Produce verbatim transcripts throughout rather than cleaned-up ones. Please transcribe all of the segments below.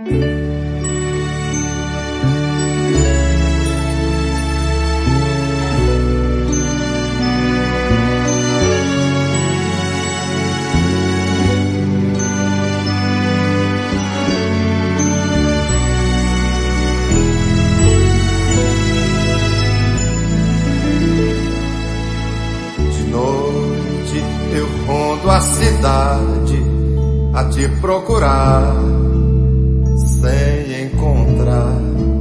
Eu rondo a cidade a te procurar sem encontrar.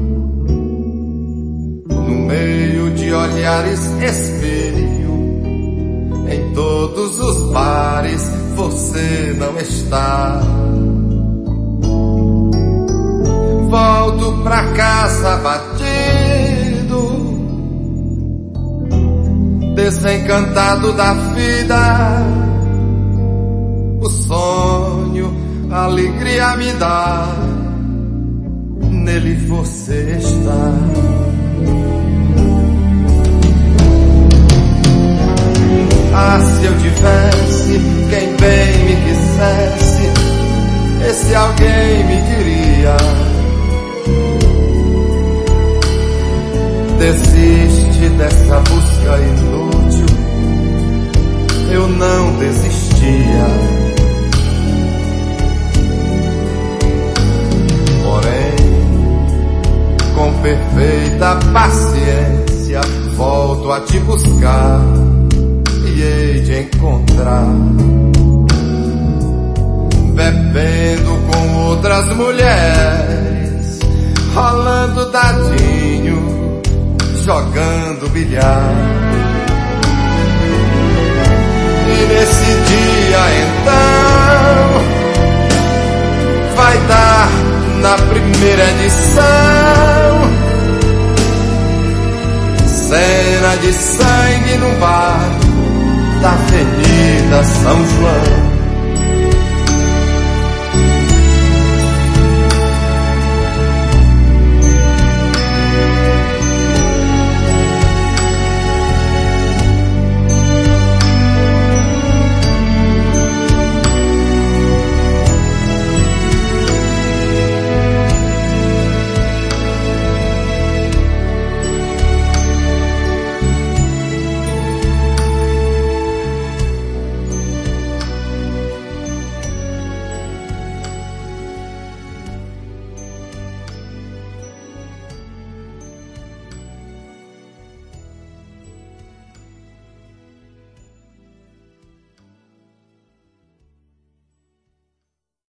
No meio de olhares espelho, em todos os bares você não está. Volto pra casa batido, desencantado da vida. O sonho, a alegria me dá, nele você está. Ah, se eu tivesse quem bem me quisesse, esse alguém me diria: desiste dessa busca inútil. Eu não desistia. Porém, com perfeita paciência, volto a te buscar e hei de encontrar. Bebendo com outras mulheres, rolando dadinho, jogando bilhar. E nesse dia então vai dar na primeira edição cena de sangue no bar da Avenida São João.